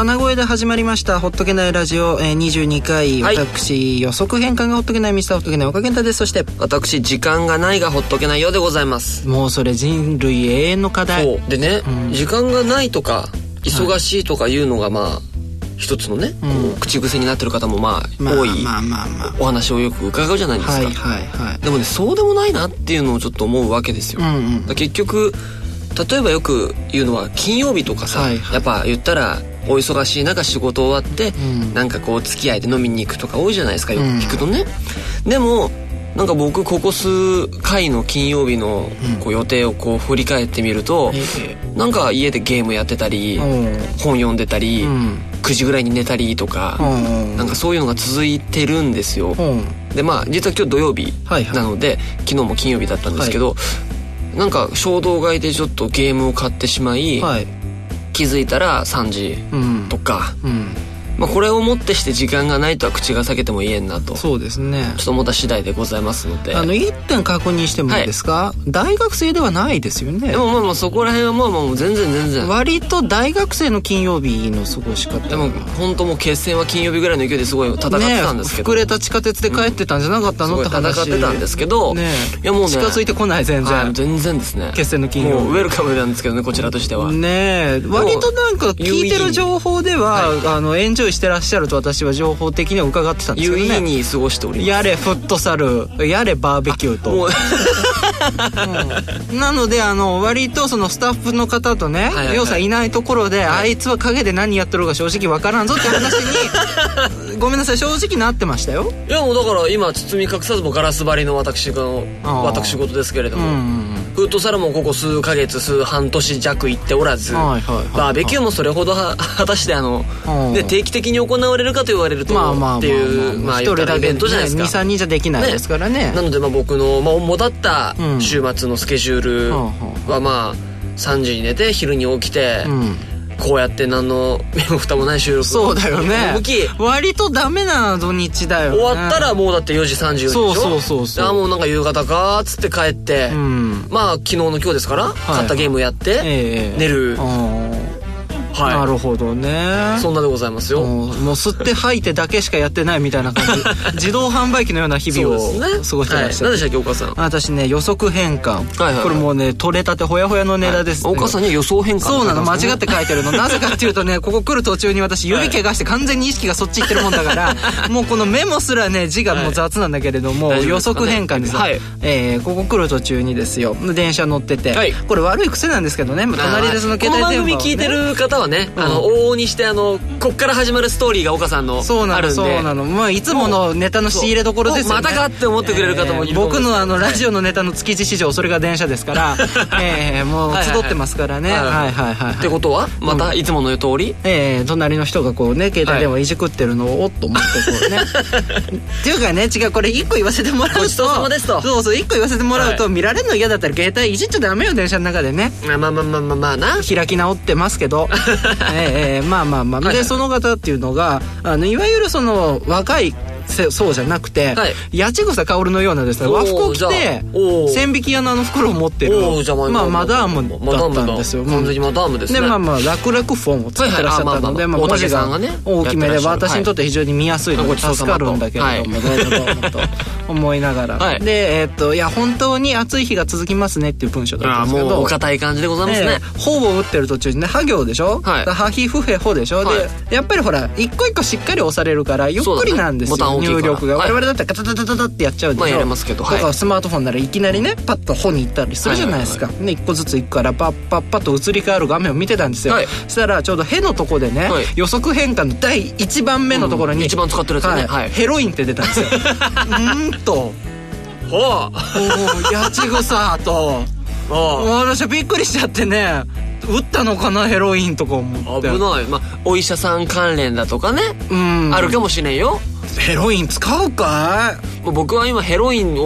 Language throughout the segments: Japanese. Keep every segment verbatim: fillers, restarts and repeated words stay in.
鼻声で始まりましたほっとけないラジオ、えー、にじゅうにかい、はい、私予測変換がほっとけないミスターほっとけない岡健太です。そして私時間がないがほっとけないようでございます。 もうそれ人類永遠の課題。 そうでね、うん、時間がないとか忙しいとかいうのがまあ、はい、一つのね、うん、こう口癖になってる方もまあ、まあ、多いお話をよく伺うじゃないですか、はいはいはい、でもねそうでもないなっていうのをちょっと思うわけですよ、うんうん、だ結局例えばよく言うのは金曜日とかさ、はいはい、やっぱ言ったらお忙しい中仕事終わって、うん、なんかこう付き合いで飲みに行くとか多いじゃないですかよく聞くとね、うん、でもなんか僕ここ数回の金曜日のこう予定をこう振り返ってみると、うん、なんか家でゲームやってたり、うん、本読んでたり、うん、くじぐらいに寝たりとか、うん、なんかそういうのが続いてるんですよ、うん、でまあ実は今日土曜日なので、はいはい、昨日も金曜日だったんですけど、はい、なんか衝動買いでちょっとゲームを買ってしまい、はい、気づいたらさんじとか、うんうんまあ、これをもってして時間がないとは口が裂けても言えんなと。 そうですね。 ちょっと思った次第でございますので。 あの一点確認してもいいですか、はい、大学生ではないですよね。 でもまあまあそこら辺はまあまあ全然全然割と大学生の金曜日の過ごし方。 でも本当もう決戦は金曜日ぐらいの勢いですごい戦ってたんですけど、 ね、膨れた地下鉄で帰ってたんじゃなかったの、うん、って話。 すごい戦ってたんですけど、ね、 いやもうね近づいてこない全然、 はい、全然ですね。 決戦の金曜日もうウェルカムなんですけどねこちらとしてはね。割となんか聞いてる情報では、はい、あのエンジョイしてらっしゃると私は情報的には伺ってたんですけどね。 有意義に過ごしております。 やれフットサルやれバーベキューと、うん、なのであの割とそのスタッフの方とね、はいはいはい、要さんいないところで、はい、あいつは陰で何やってるか正直わからんぞって話にごめんなさい正直なってましたよ。 いやもうだから今包み隠さずもガラス張りの私の私事ですけれども、うんうん、フットサルもここ数ヶ月数半年弱行っておらず、はいはいはいはい、バーベキューもそれほどは果たしてあの、で定期的に行われるかと言われると、まあまあ、っていうまあ言ったらイベントじゃないですか。 にさんにんじゃできないですからね。 ねなのでまあ僕の、まあ、主だった週末のスケジュールはまあさんじに寝て昼に起きて、うん、こうやって何の身も蓋もない収録。 そうだよね。割とダメな土日だよね。 終わったらもうだってよじさんじゅうよじでしょ。そうそうそうそう。あもうなんか夕方かーっつって帰って、うん、まあ昨日の今日ですから、はいはい、買ったゲームやって、えー、寝る。はい、 なるほどね。 そんなでございますよ。 もう吸って吐いてだけしかやってないみたいな感じ自動販売機のような日々を過ごしてました、ねはい、 何でしたっけお母さん。 私ね予測変換、はいはいはい、これもうね取れたてほやほやのネタです、ねはい、お母さんには予想変換、 そうなの間違って書いてるのなぜかっていうとねここ来る途中に私指怪我して完全に意識がそっち行ってるもんだから、はい、もうこのメモすらね字がもう雑なんだけれども、はい、予測変換ですよ、はいえー、ここ来る途中にですよ電車乗ってて、はい、これ悪い癖なんですけどね隣でその携帯電話を、ね、 この番組聞いてる方はね、うん、あの往々にしてあのこっから始まるストーリーが岡さんのあるんで、 そうなの、まあ、いつものネタの仕入れどころですよね。 またかって思ってくれる方もいる、 えー、僕のあのラジオのネタの築地市場それが電車ですからえー、もう集ってますからね。はいはいはい。 ってことはまたいつもの通り、 うん、えー、隣の人がこうね携帯電話いじくってるのをおっと思ってこうねっていうかね違うこれいっこ言わせてもらうとごちそうさまですとそうそういっこ言わせてもらうと、はい、見られるの嫌だったら携帯いじっちゃダメよ電車の中でね。 まあまあまあまあまあな開き直ってますけどえー、えー、まあまあまあ、はいはい、でその方っていうのがあのいわゆるその若いそうじゃなくて、はい、八千草薫のようなですね和服を着て千匹屋のあの袋を持ってるまあマダームだったんですよ。 完全にマダームですね。 でまあまあ楽々フォンを使ってらっしゃったので文字が大きめで私にとって非常に見やすいので助かるんだけれどもどうぞどうぞと思いながら、はい、でえー、っといや本当に暑い日が続きますねっていう文章だったんですけど、 もうお堅い感じでございますね。 ほぼ打ってる途中にねは行でしょ、はい、はひふへほでしょ、はい、でやっぱりほら一個一個しっかり押されるからゆっくりなんですよ、ね、入力が、はい、我々だったらカタタタタタってやっちゃうでしょ、まあ、 やれますけど、はい、 とかスマートフォンならいきなりねパッとほに行ったりするじゃないですか、はいはいはい、ね、一個ずつ行くからパッパッパッと移り変わる画面を見てたんですよ、はい、そしたらちょうどへのとこでね、はい、予測変換のだいいちばんめのところに、 うん、一番使ってるやつね、はいはい、 ヘロインって出たんですようんとほう八千草と私はびっくりしちゃってね打ったのかなヘロインとか思って危ない、まあ、お医者さん関連だとかね、うん、あるかもしれんよ。 ヘロイン使うかい。僕は今ヘロインを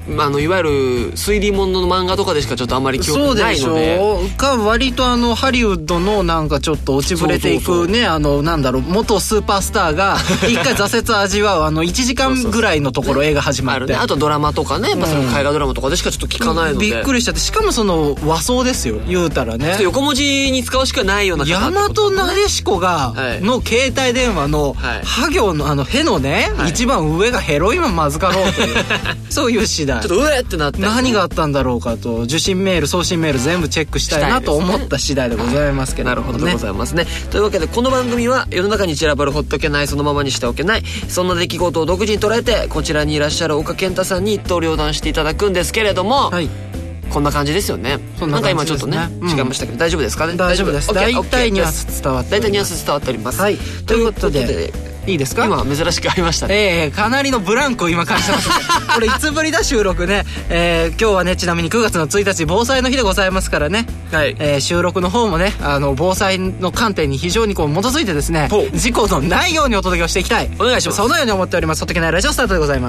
あのいわゆる推理物の漫画とかでしかちょっとあんまり記憶ないので。 そうでしょか、割とあのハリウッドのなんかちょっと落ちぶれていくね、あのなんだろう、元スーパースターが一回挫折味わうあのいちじかんぐらいのところ映画始まって、 あるね、あとドラマとかね、やっぱその海外ドラマとかでしかちょっと聞かないので、 びっくりしちゃって、しかもその和装ですよ、言うたらね、 横文字に使うしかないような大和なでしこがの携帯電話のハ行のあのへのね、はい、一番上がヘロインマンまずかろうというそういう次第、 ちょっとうえってなって、 何があったんだろうかと、受信メール送信メール全部チェックしたいなと思った次第でございますけど、ね、 なるほどでございますね。というわけでこの番組は世の中に散らばるほっとけないそのままにしておけない、そんな出来事を独自に捉えてこちらにいらっしゃる岡健太さんに一刀両断していただくんですけれども、はい、こんな感じですよね。 そんな感じですね。 なんか今ちょっとね、うん、違いましたけど大丈夫ですかね。 大丈夫です。大体ニュアンス伝わって大体ニュアンス伝わっております。 はい。ということでいいですか。 今珍しくありましたね。 ええー、かなりのブランクを今感じてます、ね、これいつぶりだ収録ね。えー、今日はねちなみにくがつのついたち防災の日でございますからね。はい。えー、収録の方もねあの防災の観点に非常にこう基づいてですね、事故のないようにお届けをしていきたい。 お願いします。 そのように思っております。ほっとけないラジオスタートでございます。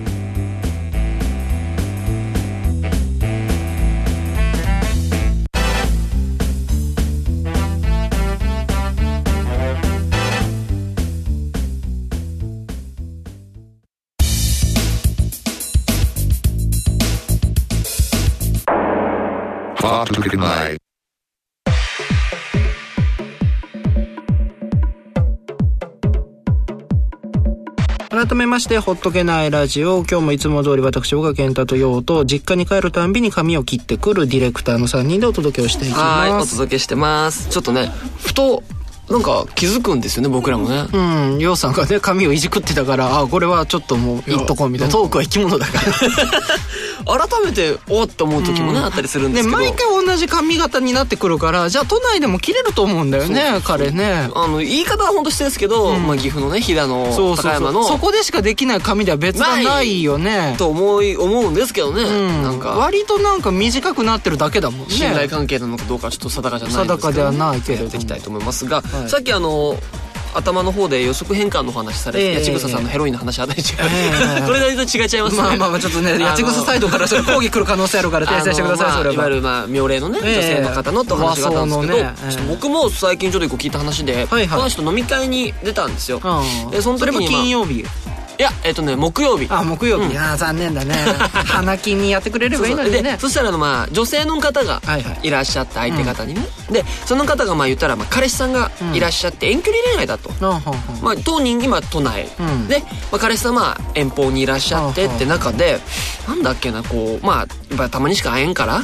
改めましてほっとけないラジオ、今日もいつも通り私岡健太と陽と実家に帰るたんびに髪を切ってくるディレクターのさんにんでお届けをしていきます。 はい、お届けしてます。ちょっとねふとなんか気づくんですよね、僕らもね。 うん、陽さんがね髪をいじくってたから、あこれはちょっともう言っとこうみたいな、トークは生き物だから改めておっと思う時もね、うん、あったりするんですけど、 ね、毎回同じ髪型になってくるから、じゃあ都内でも切れると思うんだよね、彼ね。 あの言い方は本当してですけど、うん、まあ、岐阜のね飛騨の高山のそこでしかできない髪では別がないよねと思い思うんですけどね、うん、なんか割となんか短くなってるだけだもんね。 信頼関係なのかどうかちょっと定かじゃないんですけど、 定かではないけれどやっていきたいと思いますが、はい、さっきあの頭の方で予測変換の話されて、えー、八千草さんのヘロインの話あたり違う、えー、それなりと違っちゃいますね。 まあまあまあちょっとね八千草サイドからそれ抗議来る可能性あるから訂正してください。それは、 まあ、いわゆるまあ妙齢のね、えー、女性の方のって話があったんですけど、ねえー、ちょっと僕も最近ちょっと一個聞いた話で、はいはい、この人飲み会に出たんですよ。でその時に、まあ、それも金曜日。 いやえっとね木曜日。 あ木曜日、うん、あ残念だね花金にやってくれればいいのにね。 そうそうでそしたらまあ女性の方がいらっしゃった相手方にね、うん、でその方がまあ言ったらまあ彼氏さんがいらっしゃって遠距離恋愛だと、うん、まあ当人今都内、うん、で、まあ、彼氏さんまあ遠方にいらっしゃってって中でなんだっけなこうまあやっぱたまにしか会えんから、うん、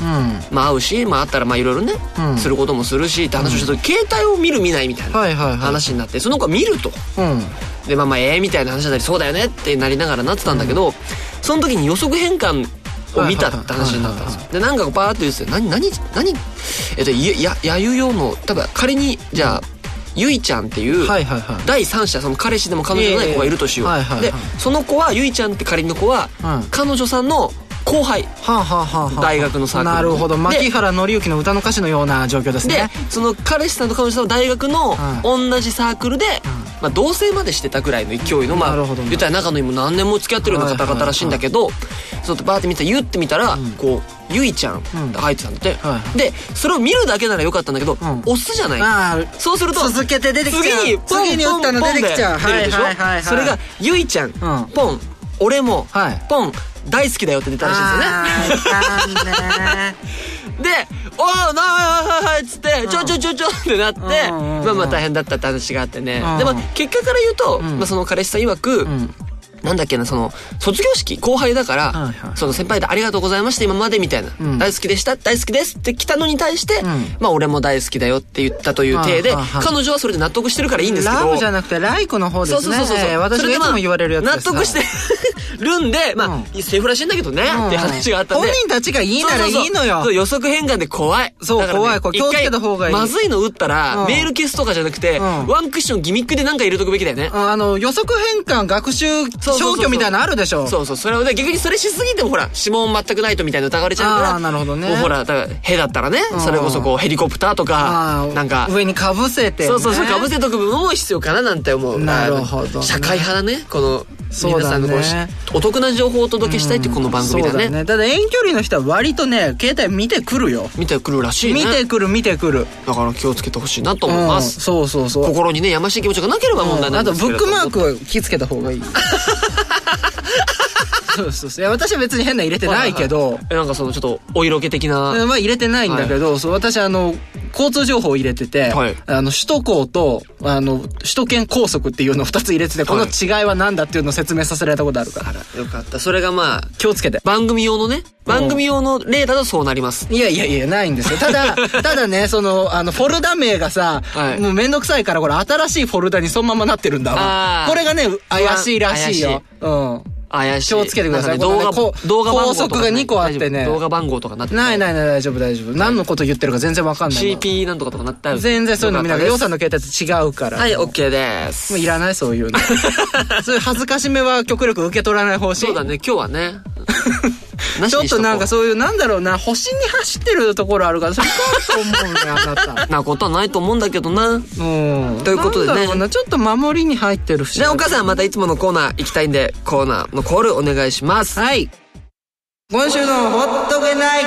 まあ会うしまあ会ったらまあいろいろね、うん、することもするしって話をした時、うん、携帯を見る見ないみたいな話になって、その子が見ると、うんでまあまあええみたいな話だったりそうだよねってなりながらなってたんだけど、うん、その時に予測変換を見たって話になったんですよ。でなんかこうパーッと言ってて何何何えっとややゆよの多分仮にじゃあゆいちゃんっていう第三者その彼氏でも彼女じゃない子がいるとしよう。でその子はゆいちゃんって仮の子は、うん、彼女さんの後輩、はあはあはあ、大学のサークル。 なるほど、牧原紀之の歌の歌詞のような状況ですね。 でその彼氏さんと彼女さんの大学の同じサークルで、うんまあ、同棲までしてたぐらいの勢いの、まあ、言ったら仲のいいも何年も付き合ってるような方々らしいんだけど、そうバーって見て言ってみたら、うん、こうゆいちゃんって入ってたんだって、うんはい、でそれを見るだけならよかったんだけど、うん、押すじゃない、あそうすると続けて出てきちゃう、 次にポン次に打ったの出てきちゃう、 出るでしょ、はいはいはいはい、それがゆいちゃん、うん、ポン俺も、はい、ポン大好きだよって出たらしいんですよね。で「おーなーはい」っつって「ちょちょちょちょ」ってなって、まあまあ大変だったって話があってね。でも結果から言うと、まあ、その彼氏さん曰く、なんだっけなその卒業式後輩だから、はいはい、その先輩でありがとうございました今までみたいな、うん、大好きでした大好きですって来たのに対して、うん、まあ俺も大好きだよって言ったという体で、はあはあ、彼女はそれで納得してるからいいんですけど、 ラブじゃなくてライクの方ですね。そうそうそうそう、えー、私がいつも言われるやつです。 納得してるんでまあ、うん、セーフらしいんだけどね、うん、っていう話があったんで、 本人たちがいいならいいのよ。そうそうそう、 予測変換で怖い。 そう、ね、怖いこれ気をつけた方がいい。 まずいの打ったら、うん、メール消すとかじゃなくて、うん、ワンクッションギミックでなんか入れとくべきだよね。 あの予測変換学習消去みたいなのあるでしょ。 そうそう、それをで逆にそれしすぎてもほら指紋全くないとみたいな疑われちゃうから、 あなるほどね。 もうほらだからへだったらね、それこそこうヘリコプターとかなんか上に被せて、ね、 そうそうそう被せとく部分も必要かななんて思う。 なるほど、ね、 社会派だねこの皆さんのこうお得な情報をお届けしたいっていうこの番組だね。うん、そうだね。 ただ遠距離の人は割とね携帯見てくるよ。 見てくるらしいね。 見てくる見てくる。 だから気をつけてほしいなと思います。 うん、そうそうそう。 心にねやましい気持ちがなければ問題ないんですけれども、うん、 あとブックマークは気をつけた方がいい。そうそうそう。いや私は別に変な入れてないけど、はいはい、 えなんかそのちょっとお色気的な、 まあ入れてないんだけど、はい、そう私あの交通情報を入れてて、はい、あの首都高とあの首都圏高速っていうのをふたつ入れてて、この違いは何だっていうのを説明させられたことあるから。 よかった。それがまあ気をつけて。 番組用のね、番組用の例だとそうなります。 いやいやいやないんですよ。ただただねそのあのフォルダ名がさ、はい、もうめんどくさいからこれ新しいフォルダにそのままなってるんだわ。これがね怪しいらしいよ。うん。 怪しい。 気をつけてください。 ね、動画、動画番号とか、ね。高速がにこあってね。動画番号とかなってない。ないないない大丈夫大丈夫。何のこと言ってるか全然わかんない。 シーピー なんとかとかなってある。 全然そういうの見ながら、ようさんの携帯と違うから。 はい、OK です。 もういらないそういうの。そういう恥ずかしめは極力受け取らない方針。 そうだね、今日はね。 ちょっとなんかそういうなんだろうな星に走ってるところあるからそれかと思うねあなた。 なことはないと思うんだけどな。うん。ということでね。 なんだろうなちょっと守りに入ってるし。 じゃあお母さんまたいつものコーナー行きたいんでコーナーのコールお願いします。 はい。今週のほっとけない。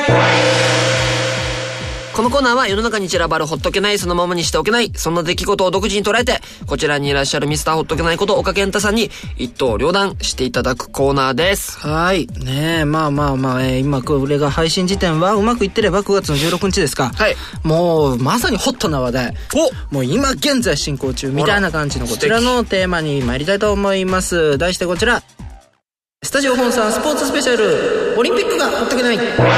このコーナーは世の中に散らばるほっとけないそのままにしておけないそんな出来事を独自に捉えてこちらにいらっしゃるミスターほっとけないこと岡健太さんに一刀両断していただくコーナーです。 はいねえまあまあまあ、えー、今これが配信時点はうまくいってればくがつのじゅうろくにちですか。 はい。 もうまさにホットな話題。おもう今現在進行中みたいな感じのこちらのテーマに参りたいと思います。題してこちらスタジオ本さんスポーツスペシャルオリンピックがほっとけない。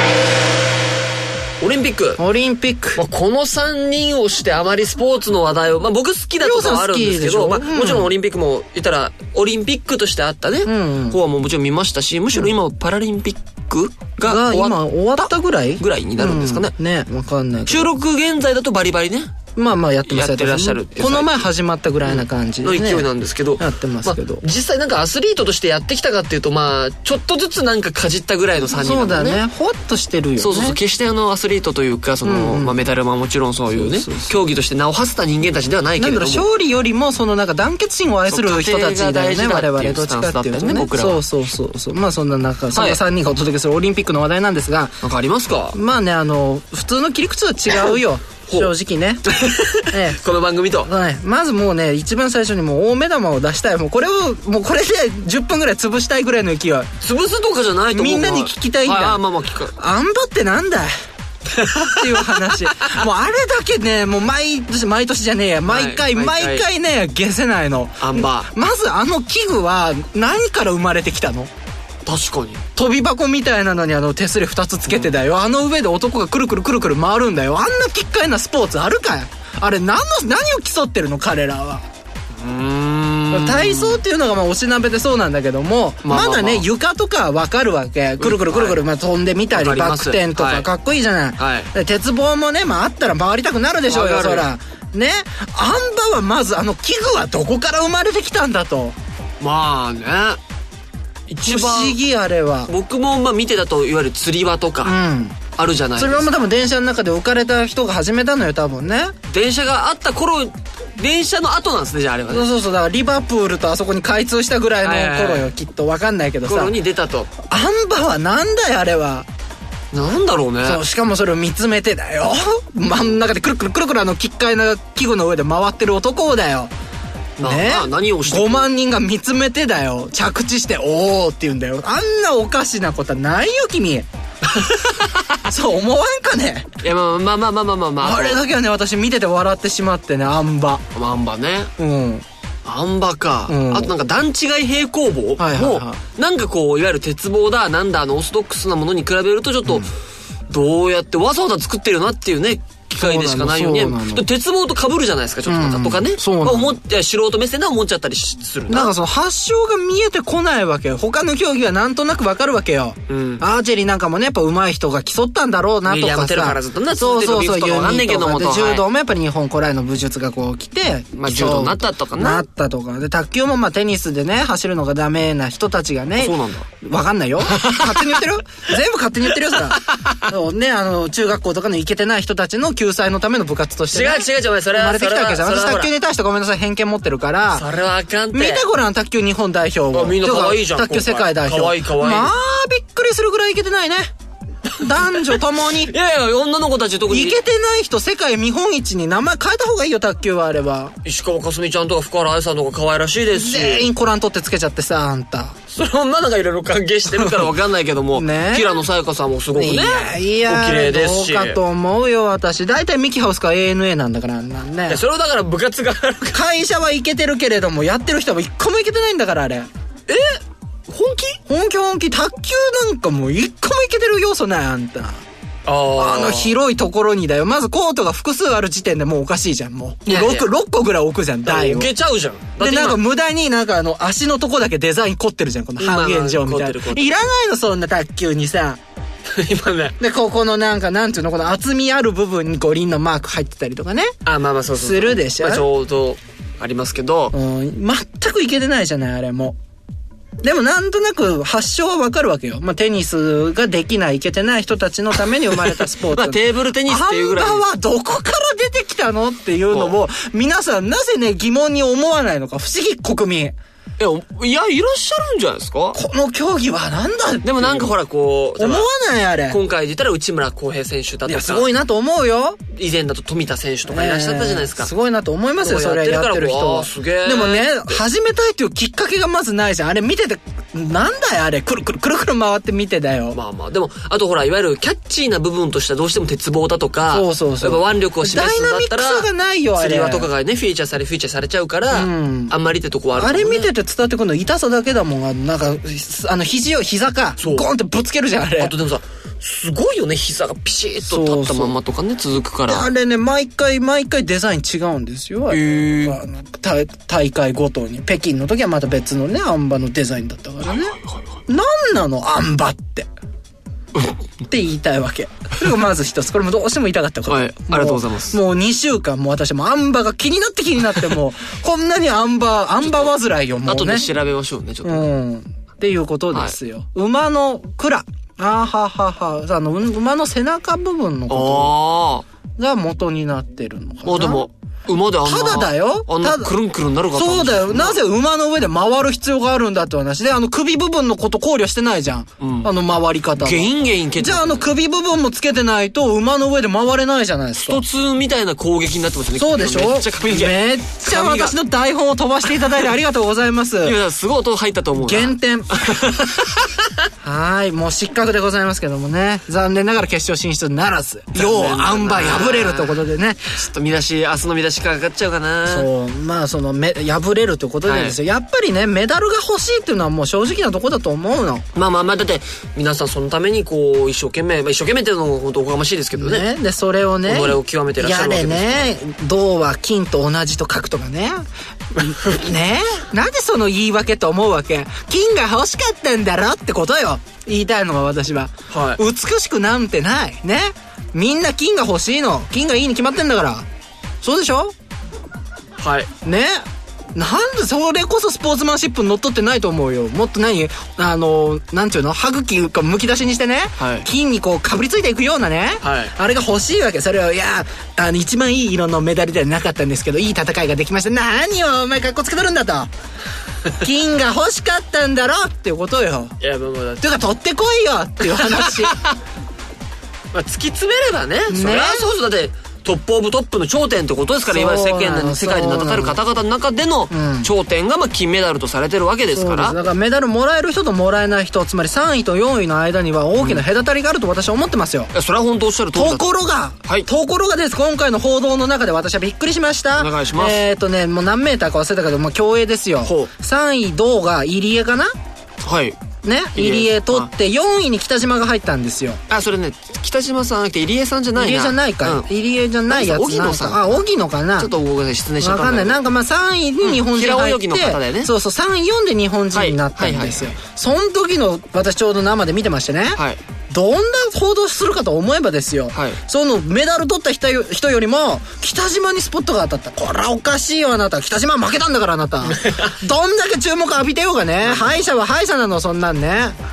オリンピックオリンピック、 まあ、このさんにんをしてあまりスポーツの話題を、まあ、僕好きだとかはあるんですけど、まあ、もちろんオリンピックも言ったらオリンピックとしてあったね、うんうん、方はもうもちろん見ましたしむしろ今パラリンピックが終わった、 今終わったぐらいぐらいになるんですかね、 うん、ねわかんないけど収録現在だとバリバリねまあまあやってますやってらっしゃるってこの前始まったぐらいな感じで、ね、 の勢いなんですけどやってますけど、 まあ、実際なんかアスリートとしてやってきたかっていうとまあちょっとずつなんかかじったぐらいのさんにんなんだね。 そうだねほわっとしてるよね。 そうそうそう決してあのアスリートというかその、うんうんまあ、メダルはもちろんそういうねそうそうそう競技として名を馳せた人間たちではないけれどもなんだろう勝利よりもそのなんか団結心を愛する人たちだよね我々どっちかっていうとね僕らはそうそうそうそうまあそんな中そんなさんにんがお届けするオリンピックの話題なんですがなんかありますか。 まあねあの普通の切り口は違うよ正直ねええ、この番組と、 はい、まずもうね一番最初にもう大目玉を出したいもうこれをもうこれでじゅっぷんぐらい潰したいぐらいの勢い潰すとかじゃないと思うみんなに聞きたいんだ、はい、 あまあまあ聞くあん馬ってなんだいっていう話もうあれだけねもう毎年毎年じゃねえや毎回、はい、毎回ね消せないのあん馬まずあの器具は何から生まれてきたの。 確かに飛び箱みたいなのにあの手すりふたつつけてだよ、うん、あの上で男がくるくるくるくる回るんだよ。あんな奇怪なスポーツあるかい。あれ何の何を競ってるの彼らは。 うーん体操っていうのがまあおしなべでそうなんだけども、まあまあまあ、まだね床とかわかるわけ。くるくるくるくる、まあ、飛んでみたりバック転とかかっこいいじゃない、はい、鉄棒もね、まあ、あったら回りたくなるでしょうよそらね。あん馬はまずあの器具はどこから生まれてきたんだと。 まあね一番不思議あれは。 僕もまあ見てたといわゆる釣り輪とか、うんあるじゃないですか。 それはもう多分電車の中で置かれた人が始めたのよ多分ね。 電車があった頃電車の後なんですねじゃああれはね。 そうそうそうだからリバプールとあそこに開通したぐらいの頃よ、はいはいはい、きっと分かんないけどさ頃に出たと。 あん馬はなんだよあれは。 なんだろうね。 そうしかもそれを見つめてだよ真ん中でくるくるくるくるあの奇怪な器具の上で回ってる男だよね、 何をしてごまんにんが見つめてだよ着地しておーって言うんだよ。あんなおかしなことはないよ君そう思わんかね。 いやまあまあまあまあまあまあ、まあ、 あれだけはね私見てて笑ってしまってね。あん馬あん馬ねうんあん馬か、うん、あとなんか段違い平行棒も、はいはいはい、なんかこういわゆる鉄棒だなんだあのオーソドックスなものに比べるとちょっと、うん、どうやってわざわざ作ってるなっていうね機械でしかないように鉄棒と被るじゃないですかちょっとまた、うん、とかねそうなの、まあ、思って素人目線では思っちゃったりするな。 なんかその発祥が見えてこないわけよ。他の競技はなんとなくわかるわけよ、うん、アーチェリーなんかもねやっぱ上手い人が競ったんだろうなとかさミリアムテルからずっとなそうそうそうユニとかで柔道もやっぱり日本古来の武術がこう来て、 まあ、柔道になったとかななったとかで卓球もまあテニスでね走るのがダメな人たちがねそうなんだわかんないよ勝手に言ってる全部勝手に言ってるよそらそうねあの中学校とかのイケてない人たちの救済のための部活として、ね、 違う違う違う、お前それは生まれてきたわけじゃん。私卓球に対してごめんなさい偏見持ってるから。 それはあかんって。 見てごらん卓球日本代表を。 みんな可愛いじゃん。 卓球世界代表。 可愛い可愛い。 まあびっくりするぐらいいけてないね。男女ともに。いやいや、女の子たち特に。 いけてない人、世界見本市に名前変えた方がいいよ、卓球はあれば。 石川佳純ちゃんとか福原愛さんとか可愛らしいですし。 全員コラン取ってつけちゃってさ、あんた。 それ女の子がいろいろ関係してるから分かんないけども。ね。平野さやかさんもすごくね。いやいや、お綺麗ですし。どうかと思うよ、私。大体ミキハウスか エーエヌエー なんだから、あんなんね。 いや、それはだから部活があるから。 会社はいけてるけれども、やってる人は一個もいけてないんだから、あれ。 え本気本気本気。卓球なんかもう一個もいけてる要素ない、あんた。あ, あの広いところにだよ。まずコートが複数ある時点でもうおかしいじゃん、もう。ろく、ろっこぐらい置くじゃん、台を。 置けちゃうじゃん。 で、なんか無駄になんかあの足のとこだけデザイン凝ってるじゃん、この半円状みたいな。いらないの、そんな卓球にさ。 今ね。 で、ここのなんか、なんていうの、この厚みある部分に五輪のマーク入ってたりとかね。 あ、まあまあそうそう。 するでしょ。 まあ、ちょうどありますけど。 うん、全くいけてないじゃない、あれも。でもなんとなく発祥はわかるわけよ。まあ、テニスができない、いけてない人たちのために生まれたスポーツ。 まあ、テーブルテニスっていうぐらい。 あん馬はどこから出てきたのっていうのを、皆さんなぜね、疑問に思わないのか、不思議、国民。 いや、いや、いらっしゃるんじゃないですか。 この競技はなんだって。 でもなんかほらこう。 思わないあれ。 今回で言ったら内村航平選手だとか。いや、 すごいなと思うよ。 以前だと富田選手とかいらっしゃったじゃないですか。 すごいなと思いますよ、それやってる人は。 すげえ。 でもね、始めたいというきっかけがまずないじゃん。あれ見てて、なんだよあれ、くるくるくるくる回って見てだよ。 まあまあ、でも、あとほら、いわゆるキャッチーな部分としてはどうしても鉄棒だとか、 そうそうそう。 やっぱ腕力を示すんだったら、 ダイナミックさがないよ、あれ。 釣り輪とかがね、フィーチャーされ、フィーチャーされちゃうから、うん、あんまりってとこはある、ね。 あれ見てて伝わってくるの痛さだけだもん。なんか、あの、肘を、膝か、ゴンってぶつけるじゃん、あれ。 あとでもさ、すごいよね、膝がピシッと立ったまんまとかね、続くから。 あれね、毎回毎回デザイン違うんですよ。へー。あの大、大会ごとに。北京の時はまた別のね、あん馬のデザインだったからね。なんなの、あん馬って。って言いたいわけ。それがまず一つ。これもどうしても言いたかったこと。 はい、ありがとうございます。 もうにしゅうかんも私もあん馬が気になって気になってもう、こんなにあん馬、あん馬煩いよ、もうね。 後で調べましょうね、ちょっと、ね。 うん。っていうことですよ。はい、馬の蔵。あーははは。あの、馬の背中部分のことが元になってるのかな。 ああ、でも。馬であんなただだよ。 あんなくるんくるんなるかと。 そうだよ。なぜ馬の上で回る必要があるんだって話で、あの首部分のこと考慮してないじゃん。うん、あの回り方。 ゲインゲイン蹴って。 じゃああの首部分もつけてないと馬の上で回れないじゃないですか。 一つみたいな攻撃になってますね。 そうでしょ。めっちゃ髪が。めっちゃ私の台本を飛ばしていただいてありがとうございます。 いや、すごい音入ったと思うな。 減点。はい。もう失格でございますけどもね。残念ながら決勝進出ならず。よう、あん馬敗れるということでね。 ちょっと見出し、明日の見出しかかっちゃうかな。 そう。まあ、その、め、敗れるということでですよ、はい。やっぱりね、メダルが欲しいっていうのはもう正直なとこだと思うの。 まあまあまあ、だって、皆さんそのためにこう、一生懸命、まあ、一生懸命っていうのも本当おこがましいですけどね。 ね。で、それをね。 己を極めてらっしゃるわけですから。 やれね、銅は金と同じと書くとかね。ね。なんでその言い訳と思うわけ。金が欲しかったんだろってことよ。言いたいのは私は。はい。美しくなんてない。ね。みんな金が欲しいの。金がいいに決まってんだから。そうでしょ？ はい。 ね。なんでそれこそスポーツマンシップにのっとってないと思うよ。もっと何あの、なんていうの歯茎がむき出しにしてね。はい。金にこうかぶりついていくようなね。はい。あれが欲しいわけ。それを、いや、あの、一番いい色のメダルではなかったんですけど、いい戦いができました。何をお前かっこつけとるんだと。金が欲しかったんだろっていうことよ。 いや、まあまあだって。 ていうか、取ってこいよっていう話。 まあ、突き詰めればね。ね。そりゃそうそう。だって、トップオブトップの頂点ってことですから、いわゆる世間で世界で名だたる方々の中での頂点がまあ金メダルとされてるわけですから。 だからメダルもらえる人ともらえない人、つまりさんいとよんいの間には大きな隔たりがあると私は思ってますよ。 いや、それは本当おっしゃる通りだところが、はい、ところがです、今回の報道の中で私はびっくりしました。 お願いします。 えっとね、もう何メーターか忘れたけど、まあ競泳ですよ。さんい銅が入江かな。 はい。 ね、入江取ってよんいに北島が入ったんですよ。 あ、それね、北島さんじゃなくて入江さんじゃないな。 入江じゃないか、うん、入江じゃないやつ。 荻野さん。 あ、荻野かな。 ちょっとごめんなさい、失礼しちゃったんだけど。 わかんない。なんかまあさんいに日本人入って、うん、 平泳ぎの方だよね。 そうそう、さんいよんで日本人になったんですよ。はいはいはいはい、その時の私ちょうど生で見てましてね。はい。どんな報道するかと思えばですよ、はい、そのメダル取った人よ、人よりも北島にスポットが当たった。これはおかしいよあなた。北島負けたんだからあなた。どんだけ注目浴びてようがね、敗者は敗者なのそんなんね。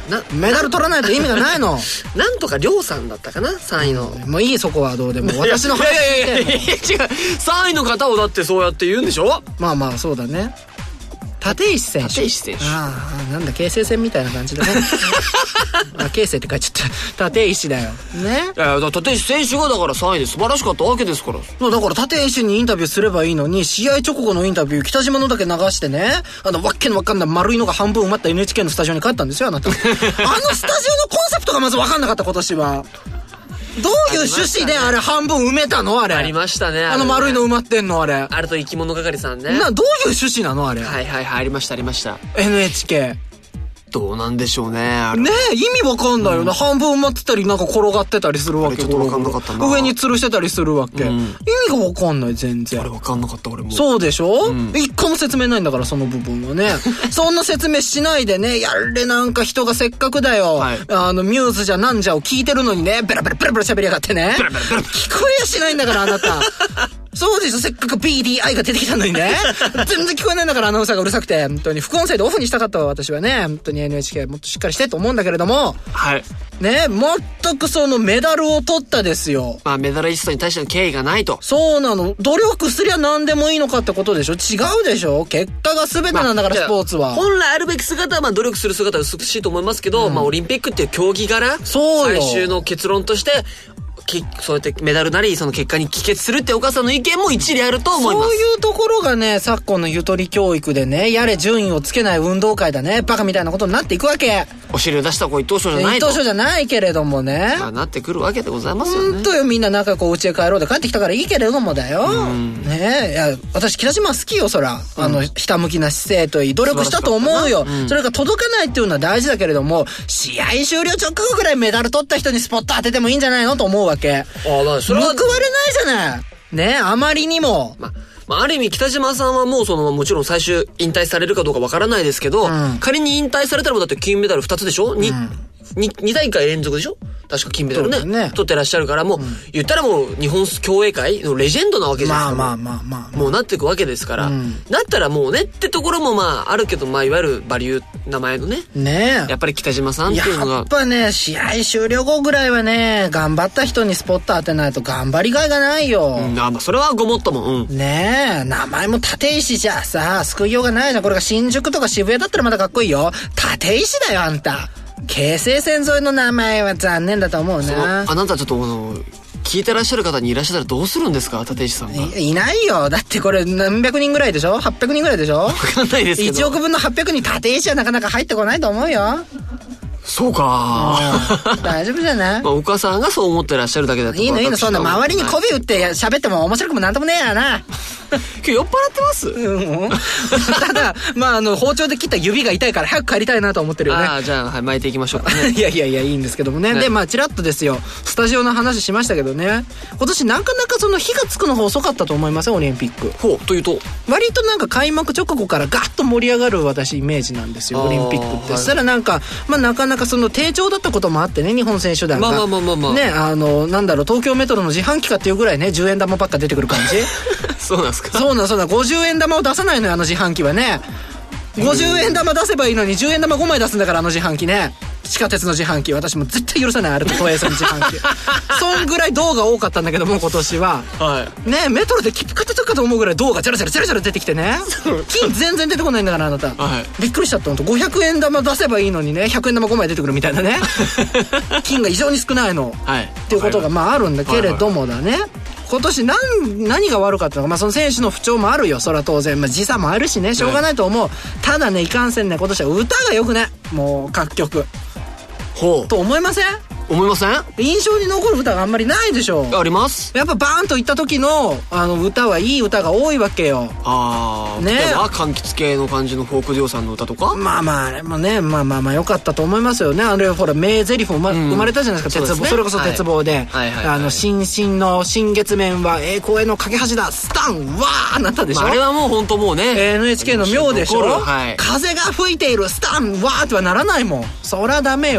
メダル取らないと意味がないの。 なんとかりょうさんだったかな、さんいの。 もういい、そこはどうでも。私の話いやいやいやいや違う、さんいの方をだってそうやって言うんでしょ。まあまあそうだね。立石選手。 立石選手。 ああ、なんだ、京成線みたいな感じだね。あ、京成って書いちゃった。立石だよ。ね。 いや、立石選手がだからさんいで素晴らしかったわけですから。 そうだから立石にインタビューすればいいのに、試合直後のインタビュー、北島のだけ流してね、あの、わっけのわかんない丸いのが半分埋まった エヌエイチケー のスタジオに帰ったんですよ、あなた。あのスタジオのコンセプトがまずわかんなかった、今年は。どういう趣旨であれ半分埋めたのあれ。 ありましたね。あの、ね、あの丸いの埋まってんのあれ。 あれと生き物係さんね。 な、どういう趣旨なのあれ。 はいはいはい、ありましたありました。 エヌエイチケー。 どうなんでしょうね。あれねえ、意味わかんないよな、うん。半分埋まってたり、なんか転がってたりするわけ。 ちょっとわかんなかったな。 上に吊るしてたりするわけ。うん、意味がわかんない、全然。 あれわかんなかった、俺も。 そうでしょ、うん、一個も説明ないんだから、その部分はね。そんな説明しないでね、やれなんか人がせっかくだよ。はい、あの、ミューズじゃなんじゃを聞いてるのにね、ベラベラベラベラ喋りやがってね。ベラベラベラ聞こえやしないんだから、あなた。そうですよ、せっかく ビーディーアイ が出てきたのにね。全然聞こえないんだから、アナウンサーがうるさくて。本当に、副音声でオフにしたかったわ、私はね。本当に エヌエイチケー もっとしっかりしてと思うんだけれども。 はい。 ね、全くそのメダルを取ったですよ。 まあ、メダリストに対しての敬意がないと。 そうなの。努力すりゃ何でもいいのかってことでしょ。違うでしょ。結果が全てなんだから、まあ、スポーツは。 本来あるべき姿は、まあ、努力する姿は美しいと思いますけど、うん、まあ、オリンピックっていう競技柄、 そうよ。 最終の結論として、そうやってメダルなりその結果に帰結するってお母さんの意見も一理あると思います。 そういうところがね、昨今のゆとり教育でね、やれ順位をつけない運動会だね、バカみたいなことになっていくわけ。 お尻を出した子一等賞じゃないと。 一等賞じゃないけれどもね、 まあ、なってくるわけでございますよね。 ほんとよ、みんな仲良くお家へ帰ろうで帰ってきたからいいけれどもだよ。ねえ、いや私北島好きよ、そら、うん、あのひたむきな姿勢といい努力したと思うよ、うん、それが届かないっていうのは大事だけれども、試合終了直後ぐらいメダル取った人にスポット当ててもいいんじゃないのと思うわけ。 ああ、それは報われないじゃない。ね、あまりにも。 ま、まあ、ある意味北島さんはもうその、もちろん最終引退されるかどうかわからないですけど、うん、仮に引退されたらもだって金メダルふたつでしょ、うん、に、に、に大会連続でしょ確か金メダル ね, ね取ってらっしゃるから、もう、うん、言ったらもう日本競泳界のレジェンドなわけじゃないですか。 まあまあまあまあ、まあ、 もうなっていくわけですから、うん、なったらもうねってところもまああるけど、まあいわゆるバリュー名前のね、 ねやっぱり北島さんっていうのがやっぱね、試合終了後ぐらいはね、頑張った人にスポット当てないと頑張りがいがないよ。 うん、あ、まあそれはごもっとも、うん、 ねえ、名前も立石じゃさ救いようがないじゃん。これが新宿とか渋谷だったらまだかっこいいよ。立石だよあんた。京成線沿いの名前は残念だと思うな。 あなたちょっとあの聞いてらっしゃる方にいらっしゃったらどうするんですか、立石さんが。 い, いないよ。だってこれ何百人ぐらいでしょ、はっぴゃくにんぐらいでしょ。 わかんないですけどいちおくぶんのはっぴゃくにん立石はなかなか入ってこないと思うよ。 そうか大丈夫じゃない。 まあ、お母さんがそう思ってらっしゃるだけだと。 いいのいいの、そんな周りに媚び打って喋っても面白くもなんともねえやな。 今日酔っ払ってます、 うん、ただまああの包丁で切った指が痛いから早く帰りたいなと思ってるよね。 ああ、じゃあ、はい、巻いていきましょうかね。 いやいやいや、いいんですけどもね、ね。でまあちらっとですよ、スタジオの話しましたけどね、今年なかなかその火がつくのが遅かったと思いますよ、オリンピック。 ほうというと、 割となんか開幕直後からガッと盛り上がる私イメージなんですよ、オリンピックって。そしたらなんか、まあ、なかなかその低調だったこともあってね、日本選手団がまあまあまあまあ、 ね、あのなんだろう、東京メトロの自販機かっていうぐらいね、じゅうえん玉ばっか出てくる感じ。 そうなんですか。 そうなんそうなん、ごじゅうえん玉を出さないのよ、あの自販機はね。ごじゅうえん玉出せばいいのにじゅうえん玉ごまい出すんだから、あの自販機ね。地下鉄の自販機、私も絶対許さない、あれと東映線の自販機。そんぐらい銅が多かったんだけども、今年は、はい、ね、メトロで切符買った時かと思うぐらい銅がジャラジャラジャラジャラ出てきてね。金全然出てこないんだから、あなた、はい、びっくりしちゃった。ほんとごひゃくえん玉出せばいいのにね、ひゃくえん玉ごまい出てくるみたいなね。金が異常に少ないの、はい、っていうことがまああるんだけれどもだね、はいはい、今年 何, 何が悪かったのか、まあ、その選手の不調もあるよ、それは当然、まあ、時差もあるしね、しょうがないと思う、はい、ただね、いかんせんね、今年は歌が良くね、もう各曲ほうと思いません？ 思いません？ 印象に残る歌があんまりないでしょ。 あります。 やっぱバーンといった時のあの歌はいい歌が多いわけよ。 ああ、ね、例えば柑橘系の感じのフォークデュオさんの歌とか、 まあまああれもね、まあまあまあ良かったと思いますよね。あれほら名台詞も、まうん、生まれたじゃないですか、鉄棒、 そ,、ね、それこそ鉄棒で、はいはいはいはい、あの新進の新月面は栄光への架け橋だ、スタンわーなったでしょ、 まあ、あれはもう本当もうねエヌエイチケー の妙でしょ、はい、風が吹いているスタンわーってはならないもん。そりゃダメよ。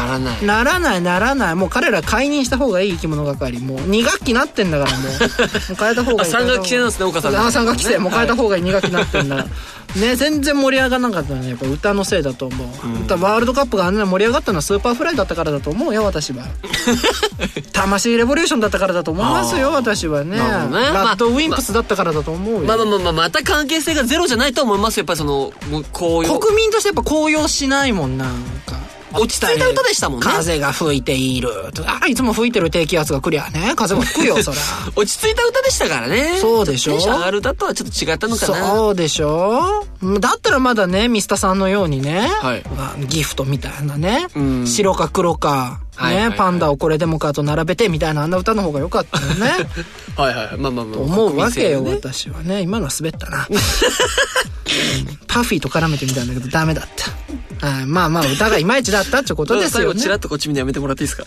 ならないならないならないもう彼ら解任した方がいい生き物係もうに学期なってんだからもうもう変えた方がいいさん学期制なんですね岡さんあさん学期制もう変えた方がいいに学期なってんだね全然盛り上がらなかったのはやっぱ歌のせいだと思う、うん、ワールドカップがあんな盛り上がったのはスーパーフライだったからだと思うよ私は魂レボリューションだったからだと思いますよ私は ね, ねラッドウィンプスだったからだと思うよ、 まあまあまあまあまた関係性がゼロじゃないと思いますよやっぱりその高揚国民としてやっぱ高揚しないもんなんか落ち着いた歌でしたもんね風が吹いているあいつも吹いてる低気圧が来りゃね風も吹くよそら落ち着いた歌でしたからねそうでしょテンション上がる歌とはちょっと違ったのかなそうでしょだったらまだねミスタさんのようにね、はい、ギフトみたいなね、うん、白か黒かね、はいはいはい、パンダをこれでもかと並べてみたいなあんな歌の方が良かったよねはいはいまあまあまあと思うわけよ、ね、私はね今のは滑ったなパフィーと絡めてみたんだけどダメだったはい、まあまあ歌がいまいちだったってことですよね。最後チラッとこっち見てやめてもらっていいですか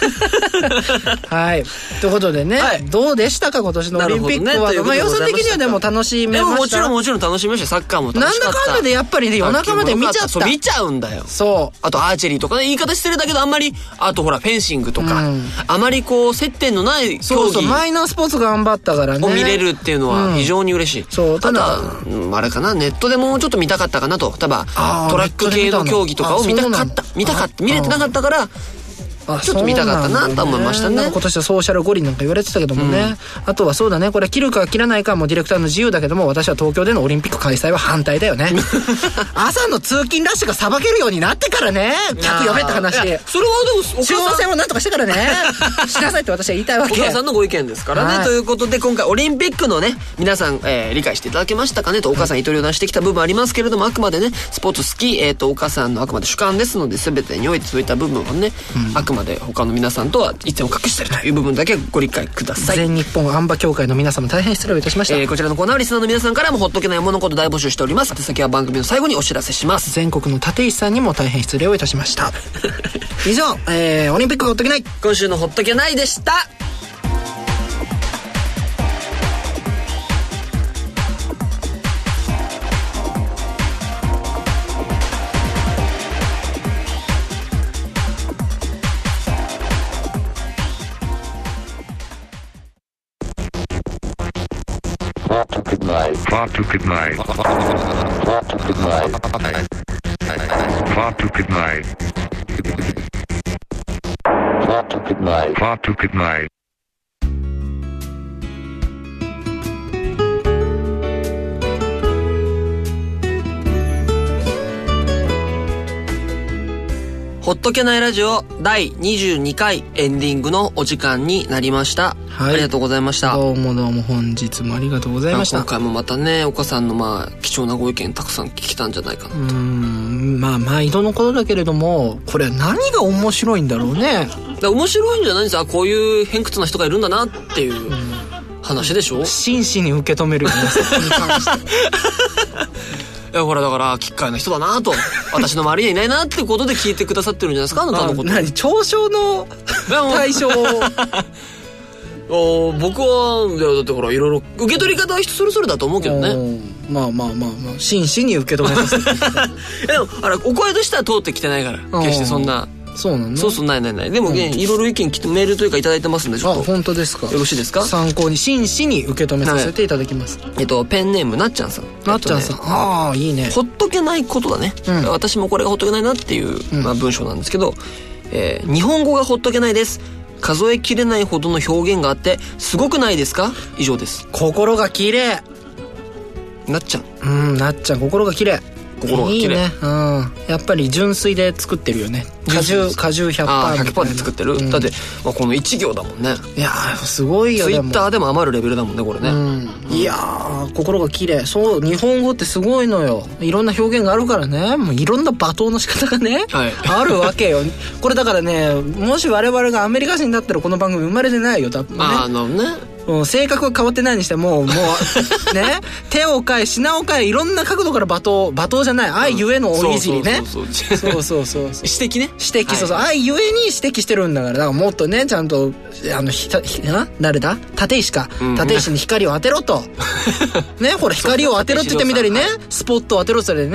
はいということでね、はい、どうでしたか今年のオリンピックは、ね、まあ要素的にはでも楽しめました。 もちろんもちろん楽しみました。サッカーも楽しかった。 なんだかんだでやっぱりね夜中まで見ちゃった。 そう見ちゃうんだよ。そうあとアーチェリーとかね言い方してるだけどあんまりあとほらフェンシングとか、うん、あまりこう接点のない競技そうそうマイナースポーツ頑張ったからねを見れるっていうのは非常に嬉しい、うん、 そうただあとはあれかなネットでもうちょっと見たかったかなと多分トラック系の競技とかを見たかった見たかった見れてなかったからちょっと見たかったなと思いましたね。 なんか今年はソーシャル五輪なんか言われてたけどもね、うん、あとはそうだねこれ切るか切らないかもディレクターの自由だけども私は東京でのオリンピック開催は反対だよね朝の通勤ラッシュがさばけるようになってからね客呼べって話それはでも中央線をなんとかしてからねしなさいって私は言いたいわけお母さんのご意見ですからね、はい、ということで今回オリンピックのね皆さん、えー、理解していただけましたかねとお母さん一人を出してきた部分ありますけれどもあくまでねスポーツ好き、えー、とお母さんのあくまで主観ですので全てにおいてそういった部分はね、うん、あくまで他の皆さんとは一線を隠しているという部分だけご理解ください。 全日本あん馬協会の皆様大変失礼をいたしました、 えー、こちらのコーナーはリスナーの皆さんからもほっとけないものこと大募集しております。宛先は番組の最後にお知らせします。 全国の立石さんにも大変失礼をいたしました以上、えー、オリンピックほっとけない今週のほっとけないでした。 Far too good night. Far too good night. Far too good night. Far too good night. Far too good night. ほっとけないラジオだいにじゅうにかいエンディングのお時間になりました、はい、ありがとうございました。 どうもどうも本日もありがとうございました。 今回もまたね岡さんのまあ貴重なご意見たくさん聞けたんじゃないかなと。うーんまあ毎度のことだけれどもこれ何が面白いんだろうね。 だ面白いんじゃないんですか。こういう偏屈な人がいるんだなっていう話でしょ。 真摯に受け止めるよねそこに関していやほらだから奇怪な人だなと私の周りにはいないなってことで聞いてくださってるんじゃないですかあなたのこと。 何嘲笑の対象お僕はいやだってほらいろいろ受け取り方は人それぞれだと思うけどね。 まあまあまあまあ真摯に受け止めさせてでもあれお声としては通ってきてないから決してそんなそうなの。 そうそうないないない。でもね、うん、いろいろ意見来てメールというかいただいてますんでちょっと。 あ本当ですか。 よろしいですか。 参考に真摯に受け止めさせていただきます、はい、 えっとペンネームなっちゃんさん。 なっちゃんさん、ね、ああいいね。 ほっとけないことだね、うん、私もこれがほっとけないなっていう、まあ、文章なんですけど、えー、日本語がほっとけないです。数えきれないほどの表現があってすごくないですか。以上です。 心が綺麗。 なっちゃんうんなっちゃん心が綺麗。 心が綺麗いいね、 うん、やっぱり純粋で作ってるよね。果汁果汁 ひゃくパーセントひゃくパーセント で作ってる、うん、だって、まあ、このいち行だもんね。 いやすごいよ。 ツイッターでも余るレベルだもんねこれね、 うんうん、いや心が綺麗。そう日本語ってすごいのよ。いろんな表現があるからね。もういろんな罵倒の仕方がね、はい、あるわけよこれだからねもし我々がアメリカ人だったらこの番組生まれてないよ多分ね。 あのねうん、性格が変わってないにしてももうね手を変え品を変えいろんな角度から罵倒罵倒じゃない愛ゆえのおにじりね。そうそうそうそう指摘ね指摘、はい、そうそう愛ゆえに指摘してるんだからだからもっとねちゃんとあのひたひな誰だ立石か、うん、立石に光を当てろとねほら光を当てろって言ってみたりね、はい、スポットを当てろって言ったりね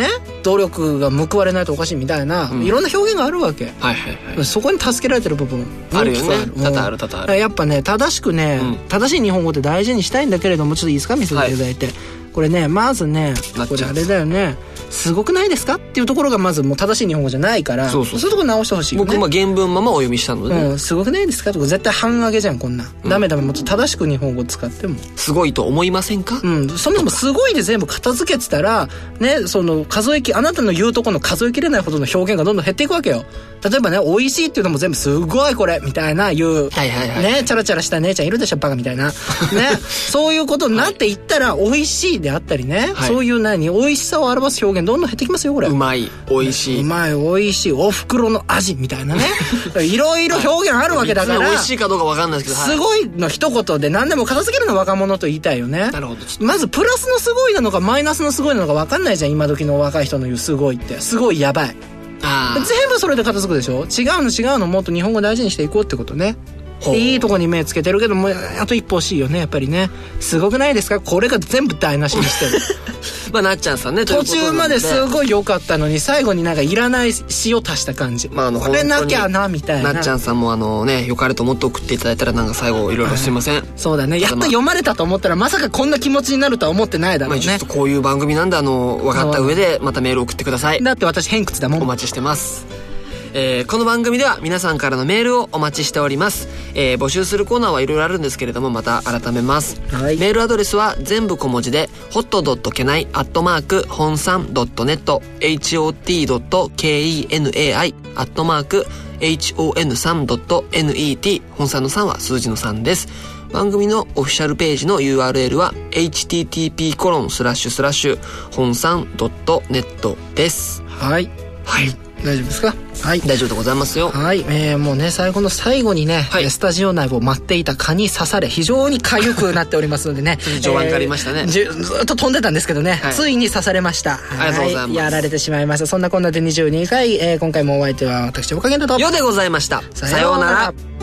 努力が報われないとおかしいみたいな、うん、いろんな表現があるわけ、 はいはいはい、 そこに助けられてる部分あるよね。多々ある多々ある。 やっぱね正しくね、うん、正しい日本語って大事にしたいんだけれども、ちょっといいですか見せていただいて、はい、これねまずねこれあれだよね、すごくないですかっていうところがまずもう正しい日本語じゃないから、そうそうそう、そういうところ直してほしいよね。 僕まあ原文ままお読みしたので、ね、 うん、すごくないですかとか絶対半上げじゃんこんな、うん、ダメダメ、もっと正しく日本語使ってもすごいと思いませんか。 うん、そもそもすごいで全部片付けてたらね、その数えきあなたの言うとこの数えきれないほどの表現がどんどん減っていくわけよ。例えばね美味しいっていうのも全部すごいこれみたいな言う、はいはいはい、ねチャラチャラした姉ちゃんいるでしょバカみたいなねそういうことになっていったら、はい、美味しいであったりね、はい、そういう何美味しさを表す表現どんどん減ってきますよこれ。 うまい美味しい、 うまい美味しいお袋の味みたいなねいろいろ表現あるわけだから、 はい、美味しいかどうか分かんないですけど、 はい、すごいの一言で何でも片付けるの若者と言いたいよね。 なるほど。 まずプラスのすごいなのかマイナスのすごいなのか分かんないじゃん今時の若い人の言うすごいって。すごいやばい、あ全部それで片付くでしょ。違うの違うの、もっと日本語大事にしていこうってことね。いいとこに目つけてるけどもあと一歩欲しいよねやっぱりね。すごくないですかこれが全部台無しにしてるまあなっちゃんさんね途中まですごい良かったのに最後になんかいらない塩足した感じ、まあ、あのこれなきゃなみたいな。 なっちゃんさんもあのね良かれと思って送っていただいたらなんか最後いろいろすいません、はい、 そうだねやっと読まれたと思ったらまさかこんな気持ちになるとは思ってないだろうね、まあ、 ちょっとこういう番組なんであの分かった上でまたメール送ってください。 だって私偏屈だもん。 お待ちしてます。えー、この番組では皆さんからのメールをお待ちしております、えー、募集するコーナーはいろいろあるんですけれどもまた改めます、はい、メールアドレスは全部小文字で ホットドットケナイ アットマーク ホンサン ドットネット ホットドットケナイ アットマーク ホンサン ドットネット 本さんのさんは数字のさんです。番組のオフィシャルページの ユーアールエル は エイチティーティーピーコロンスラッシュスラッシュ本さん ドットネット です。 はいはい大丈夫ですか。はい、 大丈夫でございますよ。 はい、えー、もうね最後の最後にね、はい、スタジオ内を待っていた蚊に刺され非常に痒くなっておりますのでね序盤からありましたね、えー、ずっと飛んでたんですけどね、はい、ついに刺されました。 ありがとうございます。 やられてしまいました。そんなこんなでにじゅうにかい、えー、今回もお相手は私おかげんだとよでございました。 さようなら。